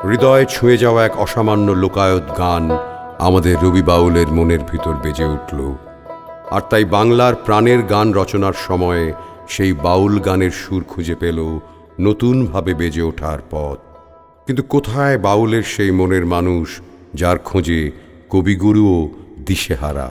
হৃদয় ছুঁয়ে যাওয়া এক অসামান্য লোকায়ত গান আমাদের রবি বাউলের মনের ভিতর বেজে উঠল। আর তাই বাংলার প্রাণের গান রচনার সময়ে সেই বাউল গানের সুর খুঁজে পেল নতুনভাবে বেজে ওঠার পথ। কিন্তু কোথায় বাউলের সেই মনের মানুষ যার খোঁজে কবিগুরুও দিশেহারা?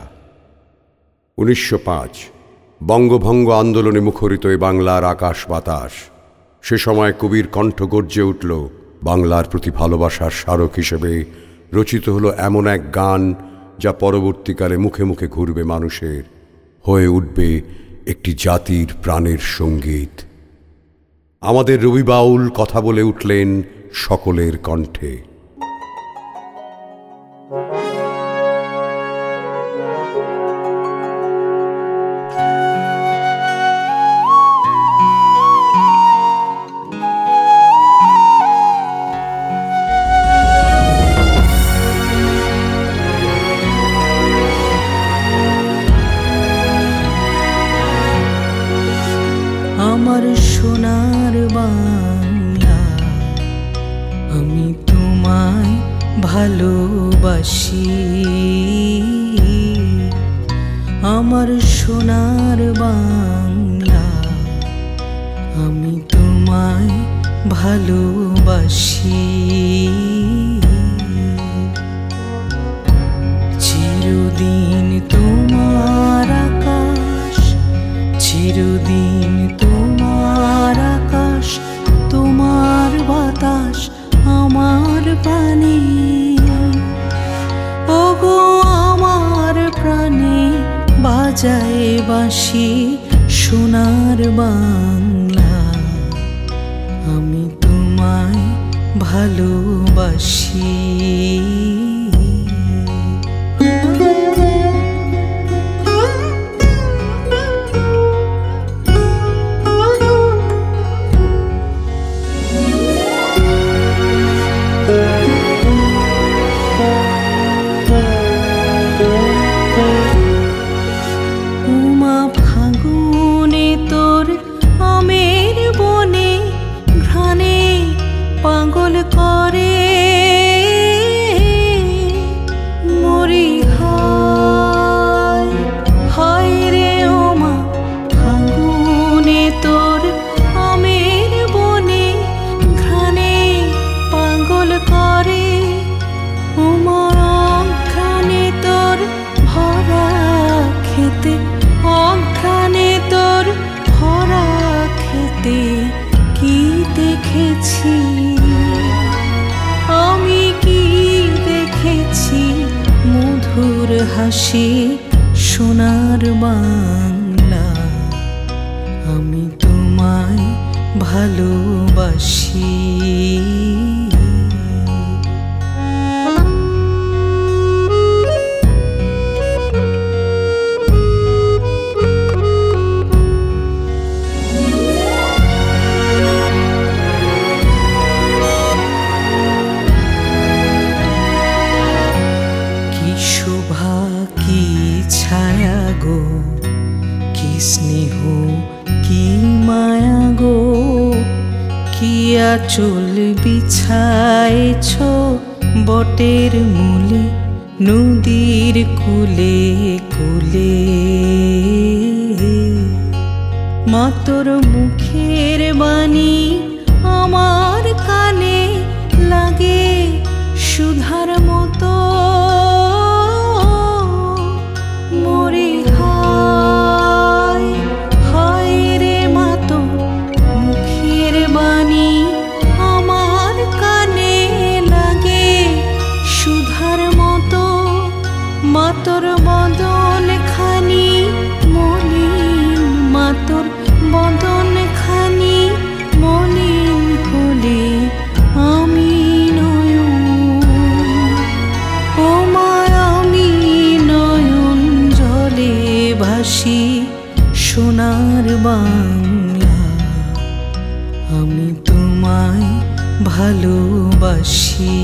1905 বঙ্গভঙ্গ আন্দোলনে মুখরিত এই বাংলার আকাশ বাতাস। সে সময় কবির কণ্ঠ গর্জে উঠল বাংলার প্রতি ভালোবাসার স্মারক হিসেবে। রচিত হলো এমন এক গান যা পরবর্তীকালে মুখে মুখে ঘুরবে মানুষের, হয়ে উঠবে একটি জাতির প্রাণের সঙ্গীত। আমাদের রবি বাউল কথা বলে উঠলেন সকলের কণ্ঠে। আমার সোনার বাংলা, আমি তোমায় ভালোবাসি। আমার সোনার বাংলা, আমি তোমায় ভালোবাসি। চিরদিন তোমার আকাশ, চিরদিন তোমার আকাশ, তোমার বাতাস আমার প্রাণে। ওগো আমার প্রাণে বাজায় বাঁশি সোনার বাংলা, আমি তোমায় ভালোবাসি। ফাগুনে তোর আমের বনে ঘ্রাণে পাগল করে মরি হায় হায় রে। ওমা ফাগুনে তোর আমের বনে ঘ্রাণে পাগল করে। ওমা অঘ্রাণে তোর ভরা খেতে, অঘ্রাণে তোর ভরা খেতে কি দেখেছি আমি, কি দেখেছি মধুর হাসি সোনার বাংলা, আমি তোমায় ভালোবাসি। শোভা কি ছায়া গো, কি স্নেহ কি মায়া গো, কি আঁচল বিছাইছ বটের মূলে নদীর কূলে কূলে। মা তোর মুখের বাণী আমার কানে লাগে সুধার মতো। মরি হায় হায় রে, মা তোর মুখের বাণী আমার কানে লাগে সুধার মতো। মা তোর বদন খানি মলিন, মা তোর বদন খানি মলিন হলে আমি নয়ন। ও মা আমি নয়ন জলে ভাসি সোনার বাংলা, আমি তোমায় ভালোবাসি।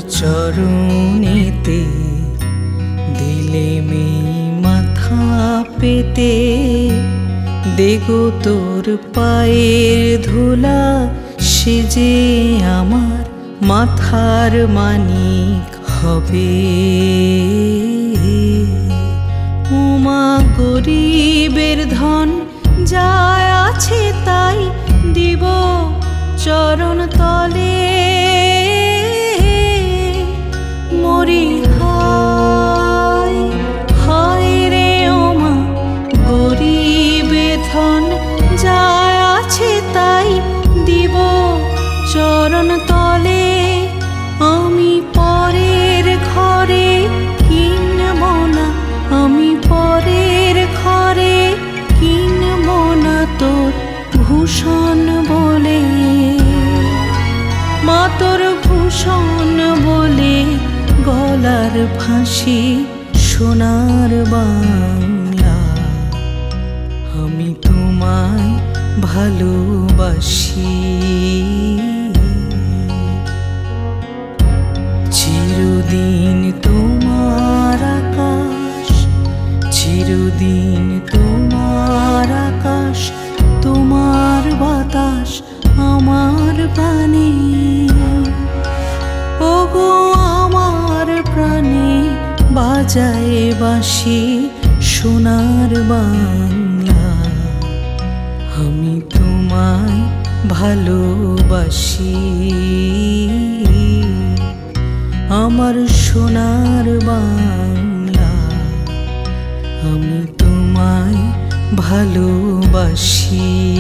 চরণেতে দিলে মেই মাথা পেতে, দেগো তোর পায়ের ধুলা, সে যে আমার মাথার মানিক হবে। উমা গরিবের ধন যা আছে তাই দিব চরণ তলে, মরি হায় হায় রে ওমা গরিবের ধন যা আছে তাই দিব চরণ তলে। আমি পরের ঘরে কিনব না, আমি পরের ঘরে কিনব না তোর ভূষণ বলে, মা তোর ভূষণ বলে গলার ফাঁসি সোনার বাংলা। আমি তোমায় ভালোবাসি, চিরদিন তোমার আকাশ, চিরদিন তোমার আকাশ, তোমার বাতাস আমার প্রাণে। ওগো আমার প্রাণে বাজায় বাঁশি সোনার বাংলা। আমি তোমায় ভালোবাসি, আমার সোনার বাংলা। আমি তোমায় ভালোবাসি।